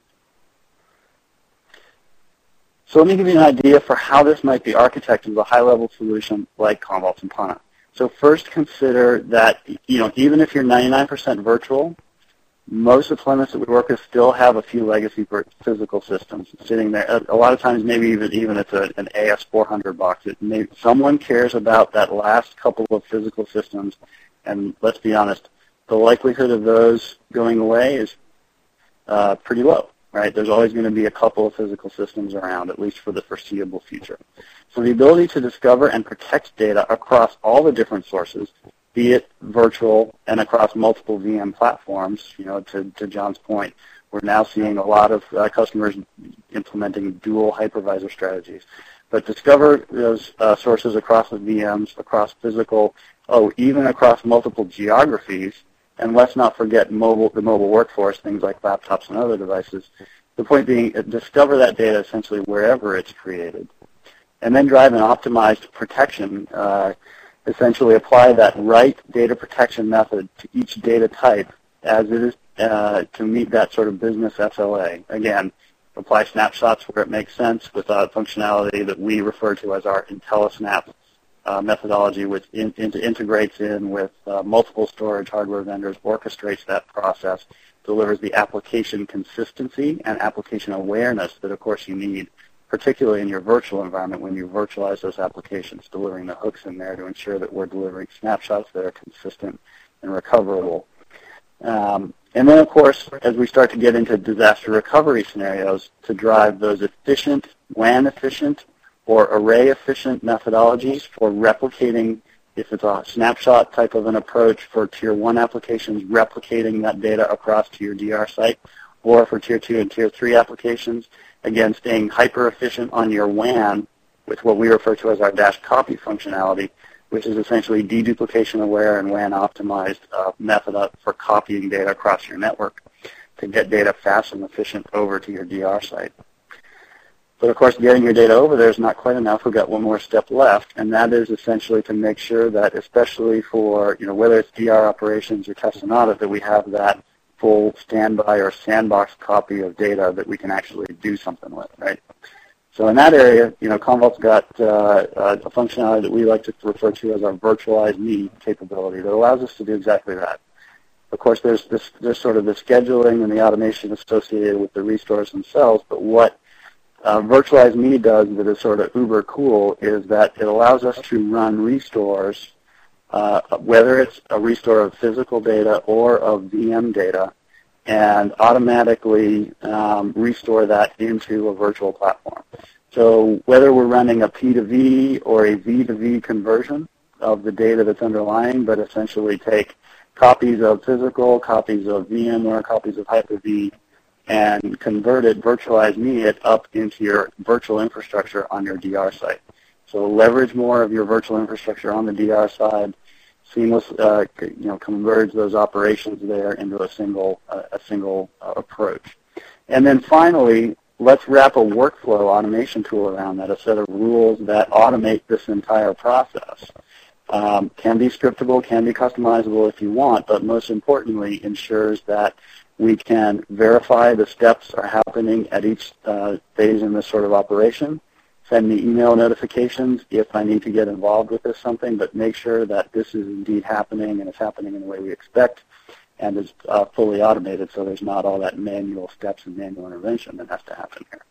[SPEAKER 3] So let me give you an idea for how this might be architected with a high-level solution like Commvault and Pana. So first, consider that, you know, even if you're ninety-nine percent virtual, most deployments that we work with still have a few legacy physical systems sitting there. A lot of times, maybe even even it's a, an A S four hundred box. It may, someone cares about that last couple of physical systems, and let's be honest, the likelihood of those going away is uh, pretty low. Right? There's always going to be a couple of physical systems around, at least for the foreseeable future. So the ability to discover and protect data across all the different sources, be it virtual and across multiple V M platforms, you know, to, to John's point, we're now seeing a lot of uh, customers implementing dual hypervisor strategies. But discover those uh, sources across the V Ms, across physical, oh, even across multiple geographies. And let's not forget mobile, the mobile workforce, things like laptops and other devices. The point being, discover that data essentially wherever it's created. And then drive an optimized protection uh, essentially apply that right data protection method to each data type as it is uh, to meet that sort of business S L A. Again, apply snapshots where it makes sense with uh, functionality that we refer to as our IntelliSnap uh, methodology, which in, in, integrates in with uh, multiple storage hardware vendors, orchestrates that process, delivers the application consistency and application awareness that, of course, you need, particularly in your virtual environment when you virtualize those applications, delivering the hooks in there to ensure that we're delivering snapshots that are consistent and recoverable. Um, and then, of course, as we start to get into disaster recovery scenarios, to drive those efficient, W A N-efficient, or array-efficient methodologies for replicating, if it's a snapshot type of an approach for Tier one applications, replicating that data across to your D R site, or for Tier two and Tier three applications, again, staying hyper-efficient on your W A N with what we refer to as our dash copy functionality, which is essentially deduplication-aware and W A N-optimized uh, method for copying data across your network to get data fast and efficient over to your D R site. But, of course, getting your data over there is not quite enough. We've got one more step left, and that is essentially to make sure that, especially for, you know, whether it's D R operations or test and audit, that we have that full standby or sandbox copy of data that we can actually do something with, right? So in that area, you know, Commvault's got uh, a functionality that we like to refer to as our virtualized me capability that allows us to do exactly that. Of course, there's this, there's sort of the scheduling and the automation associated with the restores themselves, but what uh, virtualized me does that is sort of uber cool is that it allows us to run restores, uh, whether it's a restore of physical data or of V M data, and automatically um, restore that into a virtual platform. So whether we're running a P to V or a V to V conversion of the data that's underlying, but essentially take copies of physical, copies of VMware, copies of Hyper-V, and convert it, virtualize me it up into your virtual infrastructure on your D R site. So leverage more of your virtual infrastructure on the D R side, seamless, uh, you know, converge those operations there into a single, uh, a single uh, approach. And then finally, let's wrap a workflow automation tool around that, a set of rules that automate this entire process. Um, can be scriptable, can be customizable if you want, but most importantly ensures that we can verify the steps are happening at each uh, phase in this sort of operation, send me email notifications if I need to get involved with this something, but make sure that this is indeed happening and it's happening in the way we expect and is uh, fully automated so there's not all that manual steps and manual intervention that has to happen here.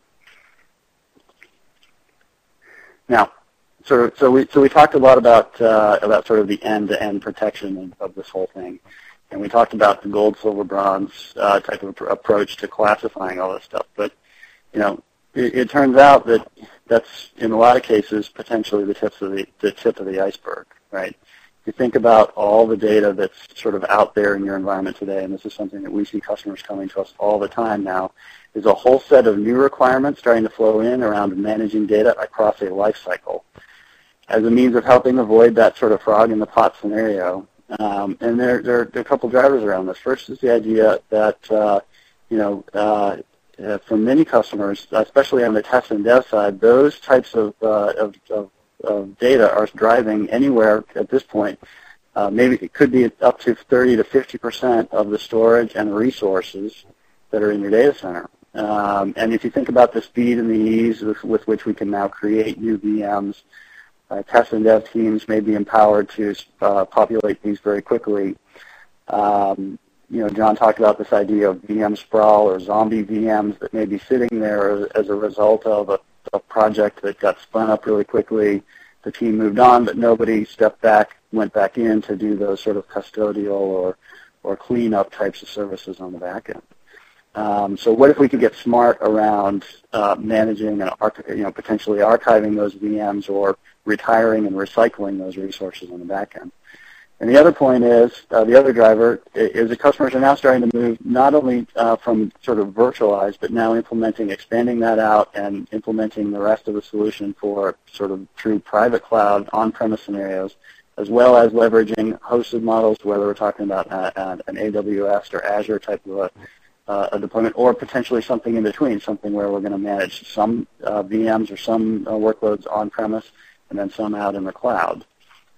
[SPEAKER 3] Now, so, so, we, so we talked a lot about, uh, about sort of the end-to-end protection of, of this whole thing. And we talked about the gold, silver, bronze uh, type of approach to classifying all this stuff. But, you know, it, it turns out that that's, in a lot of cases, potentially the, tips of the, the tip of the iceberg, right? If you think about all the data that's sort of out there in your environment today, and this is something that we see customers coming to us all the time now, is a whole set of new requirements starting to flow in around managing data across a life cycle as a means of helping avoid that sort of frog in the pot scenario. Um, and there, there, there are a couple drivers around this. First is the idea that, uh, you know, uh, uh, for many customers, especially on the test and dev side, those types of, uh, of, of, of data are driving anywhere at this point. Uh, maybe it could be up to thirty to fifty percent of the storage and resources that are in your data center. Um, and if you think about the speed and the ease with, with which we can now create new V Ms, Uh, test and dev teams may be empowered to uh, populate these very quickly. Um, you know, John talked about this idea of V M sprawl or zombie V Ms that may be sitting there as a result of a, a project that got spun up really quickly. The team moved on, but nobody stepped back, went back in to do those sort of custodial or, or cleanup types of services on the back end. Um, so what if we could get smart around uh, managing and arch- you know, potentially archiving those V Ms or retiring and recycling those resources on the back end? And the other point is, uh, the other driver is the customers are now starting to move not only uh, from sort of virtualized, but now implementing, expanding that out and implementing the rest of the solution for sort of true private cloud on-premise scenarios, as well as leveraging hosted models, whether we're talking about uh, an A W S or Azure type of a Uh, a deployment, or potentially something in between, something where we're going to manage some uh, V Ms or some uh, workloads on-premise and then some out in the cloud.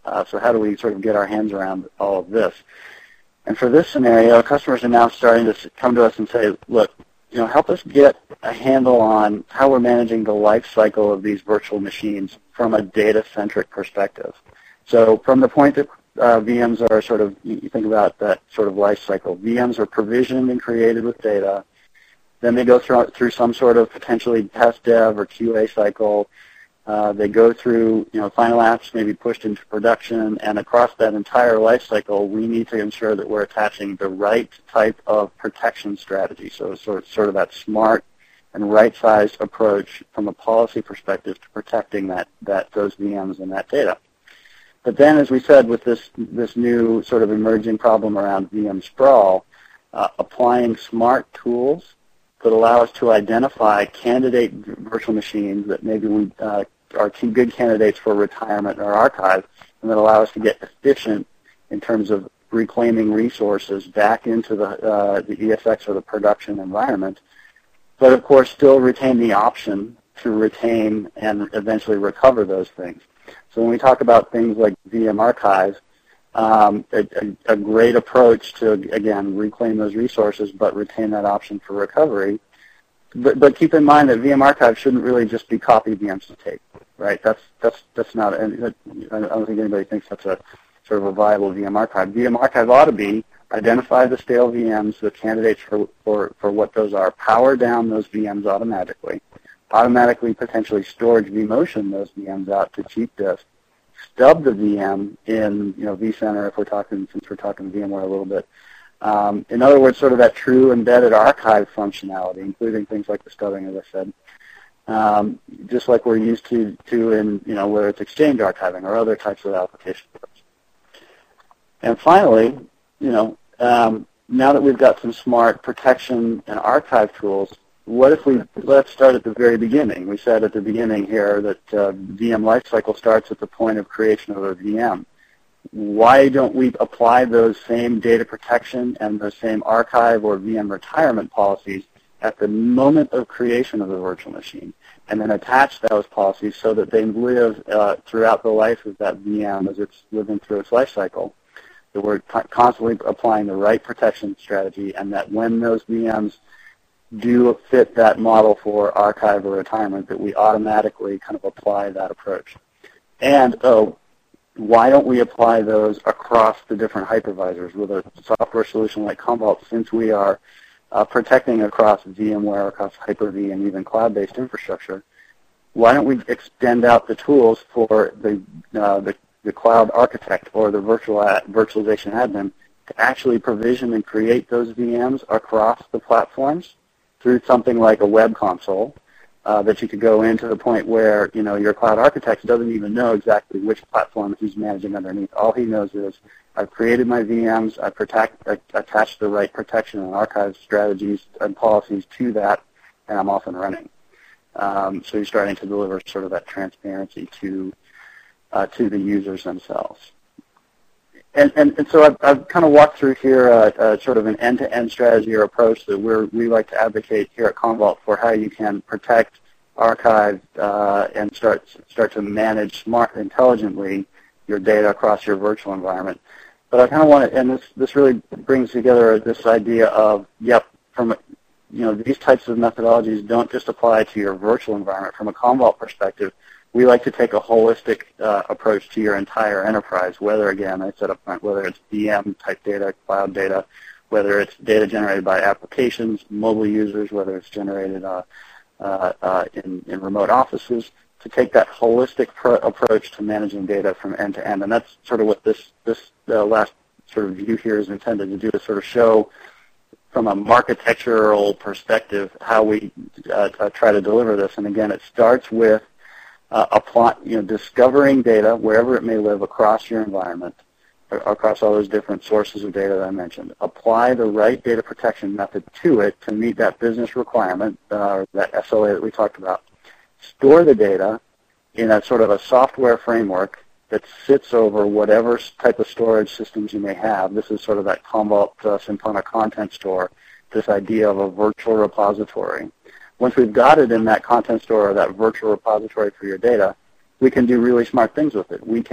[SPEAKER 3] Uh, so how do we sort of get our hands around all of this? And for this scenario, customers are now starting to come to us and say, look, you know, help us get a handle on how we're managing the life cycle of these virtual machines from a data-centric perspective. So from the point that uh, V Ms are sort of, you think about that sort of life cycle, V Ms are provisioned and created with data. Then they go through, through some sort of potentially test dev or Q A cycle. Uh, they go through, you know, final apps may be pushed into production, and across that entire life cycle, we need to ensure that we're attaching the right type of protection strategy. So sort sort of that smart and right-sized approach from a policy perspective to protecting that, that those V Ms and that data. But then, as we said, with this this new sort of emerging problem around V M sprawl, uh, applying smart tools that allow us to identify candidate virtual machines that maybe we uh, are good candidates for retirement or archive, and that allow us to get efficient in terms of reclaiming resources back into the, uh, the E S X or the production environment, but of course still retain the option to retain and eventually recover those things. So when we talk about things like V M archive, um, a, a, a great approach to, again, reclaim those resources but retain that option for recovery. But, but keep in mind that V M archive shouldn't really just be copy V Ms to tape, right? That's that's that's not. I don't think anybody thinks that's a sort of a viable V M archive. V M archive ought to be identify the stale V Ms, the candidates for for for what those are, power down those V Ms automatically, automatically potentially storage vMotion those V Ms out to cheap disk, stub the V M in you know vCenter if we're talking since we're talking VMware a little bit. Um, in other words, sort of that true embedded archive functionality, including things like the stubbing, as I said, um, just like we're used to, to in, you know, whether it's Exchange archiving or other types of applications. And finally, you know, um, now that we've got some smart protection and archive tools, what if we, let's start at the very beginning. We said at the beginning here that uh, V M lifecycle starts at the point of creation of a V M. Why don't we apply those same data protection and the same archive or V M retirement policies at the moment of creation of the virtual machine, and then attach those policies so that they live uh, throughout the life of that V M as it's living through its life cycle, that we're constantly applying the right protection strategy, and that when those V Ms do fit that model for archive or retirement, that we automatically kind of apply that approach. And, oh, why don't we apply those across the different hypervisors with a software solution like Commvault, since we are uh, protecting across VMware, across Hyper-V, and even cloud-based infrastructure? Why don't we extend out the tools for the, uh, the, the cloud architect or the virtual ad, virtualization admin to actually provision and create those V Ms across the platforms through something like a web console, Uh, that you could go in to the point where, you know, your cloud architect doesn't even know exactly which platform he's managing underneath. All he knows is, I've created my V Ms, I've protect, I attached the right protection and archive strategies and policies to that, and I'm off and running. Um, so you're starting to deliver sort of that transparency to uh, to the users themselves. And, and, and so I've, I've kind of walked through here uh, uh, sort of an end-to-end strategy or approach that we're, we like to advocate here at Commvault for how you can protect, archive, uh, and start start to manage smart, intelligently your data across your virtual environment. But I kind of want to, and this this really brings together this idea of, yep, from you know these types of methodologies don't just apply to your virtual environment. From a Commvault perspective, we like to take a holistic uh, approach to your entire enterprise, whether, again, I said up front, whether it's V M-type data, cloud data, whether it's data generated by applications, mobile users, whether it's generated uh, uh, uh, in, in remote offices, to take that holistic pro approach to managing data from end to end. And that's sort of what this, this uh, last sort of view here is intended to do, to sort of show from a architectural perspective how we uh, uh, try to deliver this. And again, it starts with Uh, apply, you know, discovering data wherever it may live across your environment, across all those different sources of data that I mentioned. Apply the right data protection method to it to meet that business requirement, uh, that S L A that we talked about. Store the data in a sort of a software framework that sits over whatever type of storage systems you may have. This is sort of that Commvault uh, Sympona content store, this idea of a virtual repository. Once we've got it in that content store or that virtual repository for your data, we can do really smart things with it. We can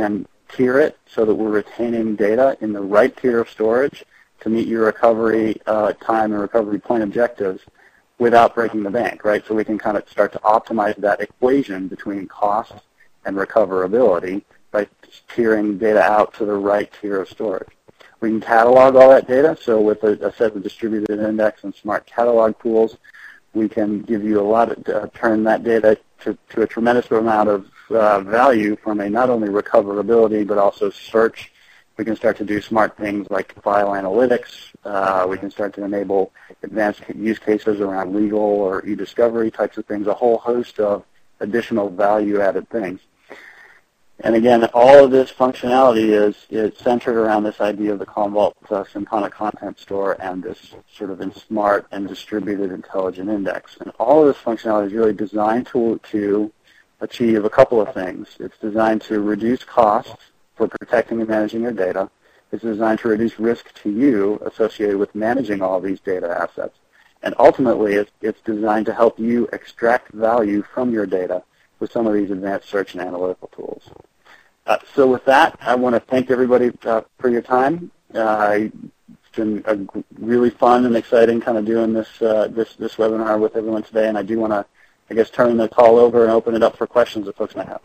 [SPEAKER 3] tier it so that we're retaining data in the right tier of storage to meet your recovery uh, time and recovery point objectives without breaking the bank, right? So we can kind of start to optimize that equation between cost and recoverability by tiering data out to the right tier of storage. We can catalog all that data, so with a, a set of distributed index and smart catalog tools, we can give you a lot of, uh, turn that data to, to a tremendous amount of uh, value from a not only recoverability but also search. We can start to do smart things like file analytics. Uh, we can start to enable advanced use cases around legal or e-discovery types of things, a whole host of additional value-added things. And again, all of this functionality is, is centered around this idea of the Commvault uh, Sympana Content Store and this sort of in smart and distributed intelligent index. And all of this functionality is really designed to, to achieve a couple of things. It's designed to reduce costs for protecting and managing your data. It's designed to reduce risk to you associated with managing all these data assets. And ultimately, it's, it's designed to help you extract value from your data with some of these advanced search and analytical tools. Uh, so with that, I want to thank everybody uh, for your time. Uh, it's been a really fun and exciting kind of doing this, uh, this this webinar with everyone today, and I do want to, I guess, turn the call over and open it up for questions that folks might have.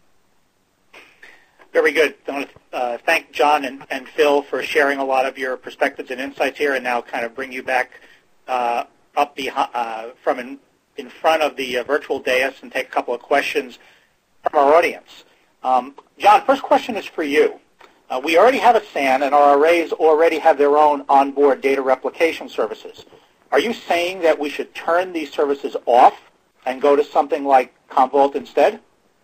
[SPEAKER 1] Very good. I want to uh, thank John and, and Phil for sharing a lot of your perspectives and insights here, and now kind of bring you back uh, up behind, uh, from in, in front of the uh, virtual dais and take a couple of questions from our audience. Um, John, first question is for you. Uh, we already have a S A N, and our arrays already have their own onboard data replication services. Are you saying that we should turn these services off and go to something like Commvault instead?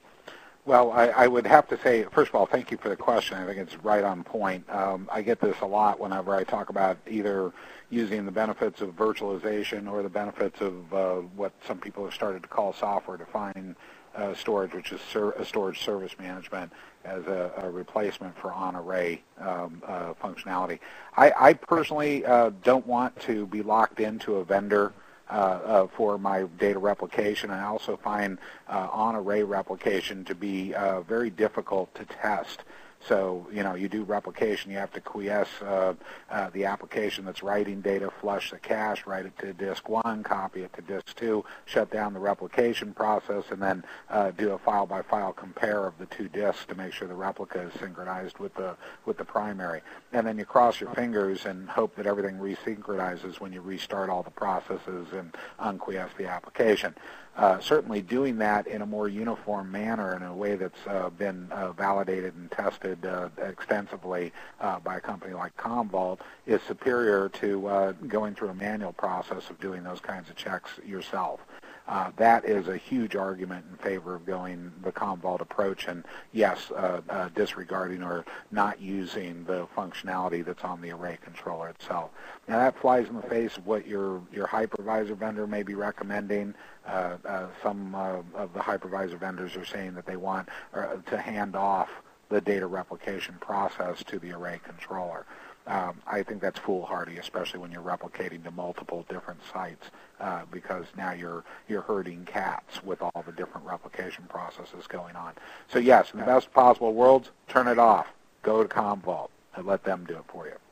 [SPEAKER 2] Well, I, I would have to say, first of all, thank you for the question. I think it's right on point. Um, I get this a lot whenever I talk about either using the benefits of virtualization or the benefits of uh, what some people have started to call software-defined uh, storage, which is ser- a storage service management as a, a replacement for on-array um, uh, functionality. I, I personally uh, don't want to be locked into a vendor Uh, uh, for my data replication. I also find uh, on-array replication to be uh, very difficult to test. So, you know, you do replication, you have to quiesce uh, uh, the application that's writing data, flush the cache, write it to disk one, copy it to disk two, shut down the replication process, and then uh, do a file-by-file compare of the two disks to make sure the replica is synchronized with the with the primary. And then you cross your fingers and hope that everything resynchronizes when you restart all the processes and unquiesce the application. Uh, certainly doing that in a more uniform manner in a way that's uh, been uh, validated and tested uh, extensively uh, by a company like Commvault is superior to uh, going through a manual process of doing those kinds of checks yourself. Uh, that is a huge argument in favor of going the Commvault approach and, yes, uh, uh, disregarding or not using the functionality that's on the array controller itself. Now, that flies in the face of what your, your hypervisor vendor may be recommending. Uh, uh, some uh, of the hypervisor vendors are saying that they want uh, to hand off the data replication process to the array controller. Um, I think that's foolhardy, especially when you're replicating to multiple different sites, uh, because now you're you're herding cats with all the different replication processes going on. So yes, in the best possible worlds, turn it off. Go to Commvault and let them do it for you.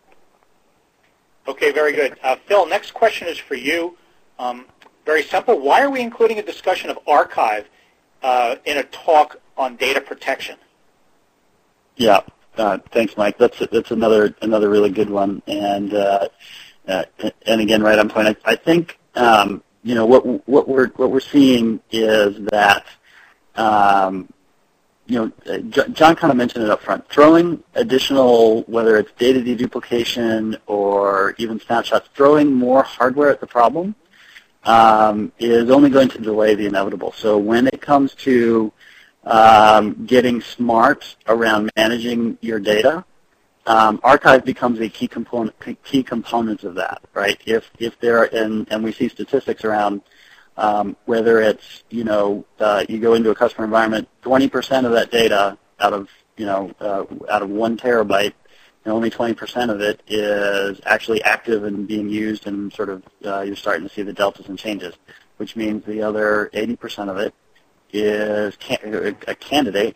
[SPEAKER 1] Okay, very good. Uh, Phil, next question is for you. Um, very simple. Why are we including a discussion of archive uh, in a talk on data protection?
[SPEAKER 3] Yeah. Uh, thanks, Mike. That's that's another another really good one, and uh, uh, and again, right on point. I, I think um, you know what what we're what we're seeing is that um, you know John kind of mentioned it up front. Throwing additional, whether it's data deduplication or even snapshots, throwing more hardware at the problem um, is only going to delay the inevitable. So when it comes to Um, getting smart around managing your data, um, archive becomes a key component. Key component of that, right? If if there are, and, and we see statistics around um, whether it's you know uh, you go into a customer environment, twenty percent of that data out of you know uh, out of one terabyte, and only twenty percent of it is actually active and being used, and sort of uh, you're starting to see the deltas and changes, which means the other eighty percent of it is a candidate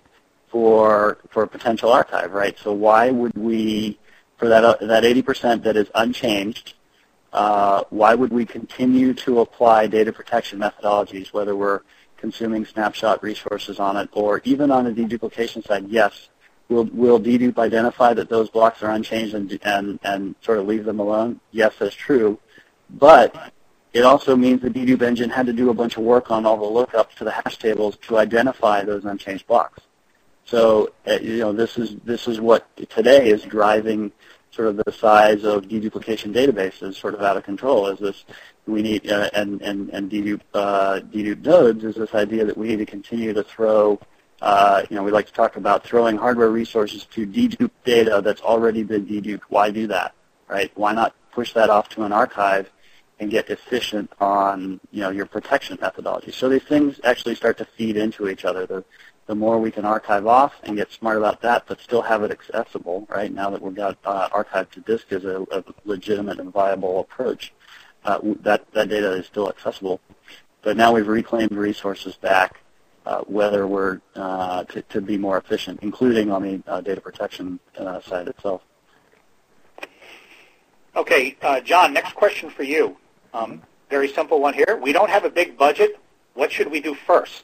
[SPEAKER 3] for for a potential archive, right? So why would we, for that uh, that eighty percent that is unchanged, uh, why would we continue to apply data protection methodologies, whether we're consuming snapshot resources on it or even on the deduplication side? Yes, will will dedupe identify that those blocks are unchanged and and and sort of leave them alone? Yes, that's true, but it also means the dedupe engine had to do a bunch of work on all the lookups to the hash tables to identify those unchanged blocks. So, uh, you know, this is this is what today is driving sort of the size of deduplication databases sort of out of control. Is this we need uh, and and and dedupe uh, dedupe nodes is this idea that we need to continue to throw. Uh, you know, we like to talk about throwing hardware resources to dedupe data that's already been deduped. Why do that, right? Why not push that off to an archive and get efficient on, you know, your protection methodology? So these things actually start to feed into each other. The, the more we can archive off and get smart about that, but still have it accessible, right, now that we've got uh, archive to disk as a, a legitimate and viable approach, uh, that, that data is still accessible. But now we've reclaimed resources back, uh, whether we're uh, to, to be more efficient, including on the uh, data protection uh, side itself.
[SPEAKER 1] Okay, uh, John, next question for you. Um, very simple one here. We don't have a big budget. What should we do first?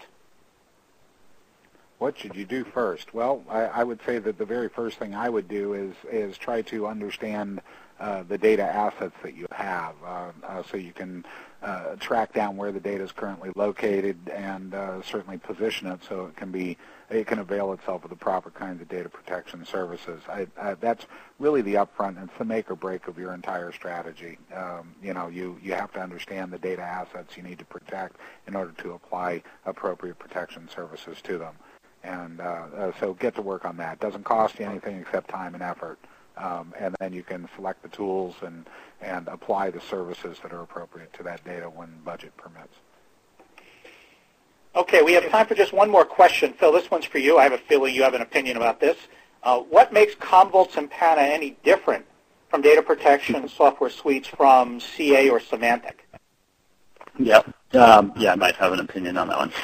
[SPEAKER 2] What should you do first? Well, I, I would say that the very first thing I would do is is try to understand uh, the data assets that you have, uh, uh, so you can uh, track down where the data is currently located and uh, certainly position it so it can be it can avail itself of the proper kinds of data protection services. I, I, that's really the upfront. It's the make or break of your entire strategy. Um, you know, you, you have to understand the data assets you need to protect in order to apply appropriate protection services to them. And uh, uh, so get to work on that. It doesn't cost you anything except time and effort. Um, and then you can select the tools and, and apply the services that are appropriate to that data when budget permits.
[SPEAKER 1] Okay, we have time for just one more question. Phil, this one's for you. I have a feeling you have an opinion about this. Uh, what makes Commvault Sympana any different from data protection software suites from C A or Symantec?
[SPEAKER 3] Yep. Um, yeah, I might have an opinion on that one.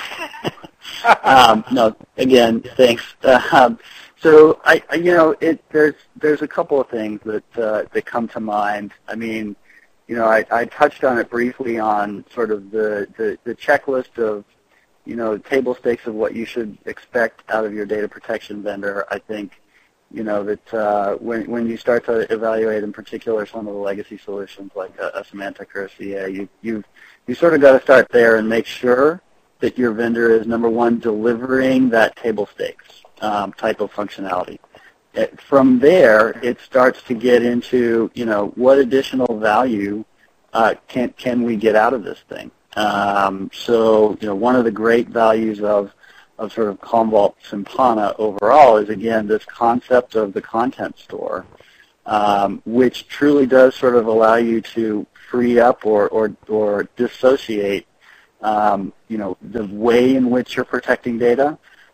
[SPEAKER 3] um, no, again, thanks. Uh, um, so, I, I, you know, it, there's there's a couple of things that uh, that come to mind. I mean, you know, I, I touched on it briefly on sort of the, the, the checklist of, you know, table stakes of what you should expect out of your data protection vendor. I think, you know, that uh, when when you start to evaluate, in particular, some of the legacy solutions like a, a Symantec or a C A, you you you sort of got to start there and make sure that your vendor is, number one, delivering that table stakes um, type of functionality. It, from there, it starts to get into, you know, what additional value uh, can can we get out of this thing? Um, so, you know, one of the great values of of sort of Commvault Sympana overall is, again, this concept of the content store, um, which truly does sort of allow you to free up or or, or dissociate, um, you know, the way in which you're protecting data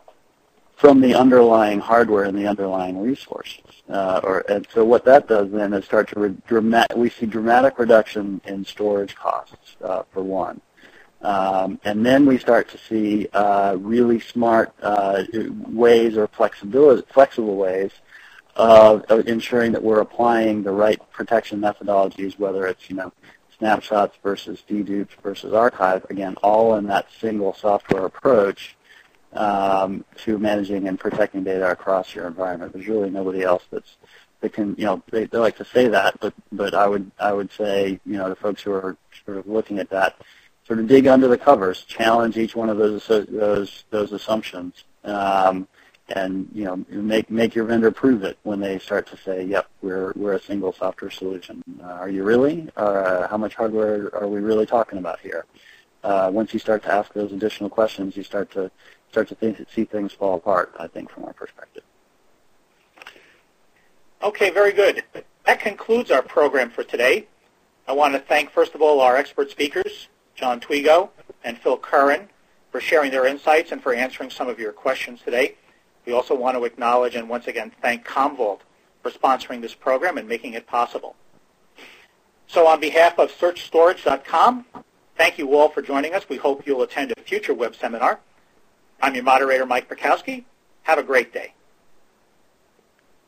[SPEAKER 3] from the underlying hardware and the underlying resources. Uh, or and so what that does then is start to re- dramatic. We see dramatic reduction in storage costs uh, for one. Um, and then we start to see uh, really smart uh, ways or flexibility, flexible ways of, of ensuring that we're applying the right protection methodologies, whether it's, you know, snapshots versus dedupes versus archive, again, all in that single software approach um, to managing and protecting data across your environment. There's really nobody else that's that can, you know, they, they like to say that, but but I would I would say, you know, the folks who are sort of looking at that, sort of dig under the covers, challenge each one of those those those assumptions, um, and you know make make your vendor prove it when they start to say, "Yep, we're we're a single software solution." Uh, are you really? Uh, how much hardware are we really talking about here? Uh, once you start to ask those additional questions, you start to start to think, see things fall apart. I think, from our perspective.
[SPEAKER 1] Okay, very good. That concludes our program for today. I want to thank, first of all, our expert speakers, John Twigo and Phil Curran, for sharing their insights and for answering some of your questions today. We also want to acknowledge and once again thank Commvault for sponsoring this program and making it possible. So on behalf of search storage dot com, thank you all for joining us. We hope you'll attend a future web seminar. I'm your moderator, Mike Perkowski. Have a great day.